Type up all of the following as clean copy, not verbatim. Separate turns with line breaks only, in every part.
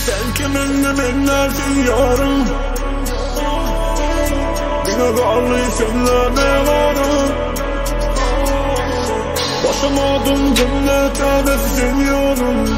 Sen kiminle minlersin yarım, yine garlıysan ne varım. Başamadım cümlete de seviyorum.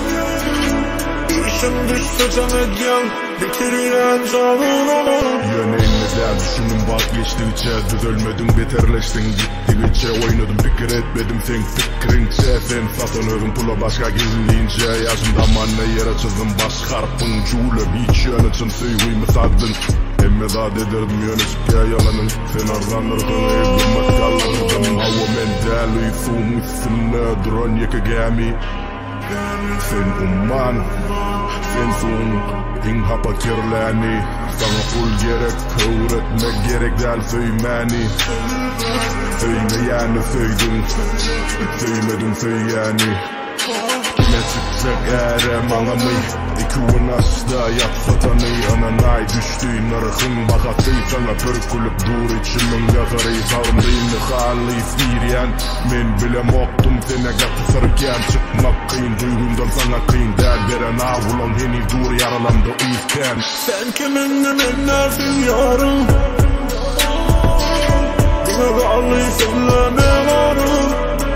İşim düşse can edeceğim, bitiriyen canın olur.
Yönelimden düşündüm vazgeçtikçe, düzelmedim beterleştin gittikçe. Oynadım fikir etmedim sen fikrince. Sen satınırım pula başka gizleyince. Yaşımda manne yere çizdim baş harfın Julem hiç yönetsin suyumu saddın. Emme daha dedirdim yönetike yalanın. Sen arzanırdın evdim matkallardım. Hava men deli soğumuşsun duran yaka gami. Sen umman, sensin in hapa kirlani. Sana pul gerek, öğretmek gerek değil söymeni. Söyle yani söyledin, söyledim söy yani. Kime çıkacak erem anlamay. İkuvun asla yap satanı ananay. Düştüğün ırkın bakatı sana pörkülüp dur içimin yakarı. Sağımdayım hali istiyen. Men bile moktum sene gatısırken. Çıkmak kıyın duygumdan sana kıyın. Del veren avulan heni dur yaralandı uyurken.
Sen kiminle minlersin yarım, yine garlıysan ne varım.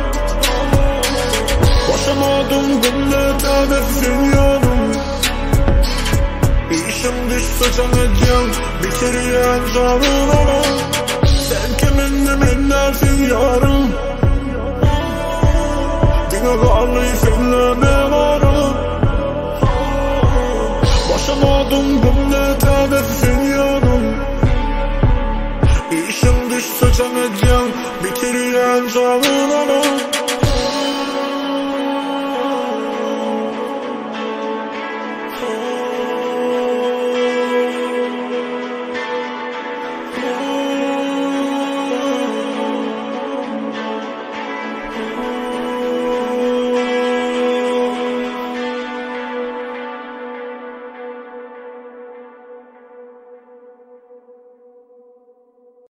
Başamadım cümlete de seviyorum. İşim düşse can edeceğim, bitiriyen canın olur. Sen kiminle minlersin yarım, yine garlıysan ne varım. Başamadım cümlete de seviyorum. İşim düşse can edeceğim, bitiriyen canın olur.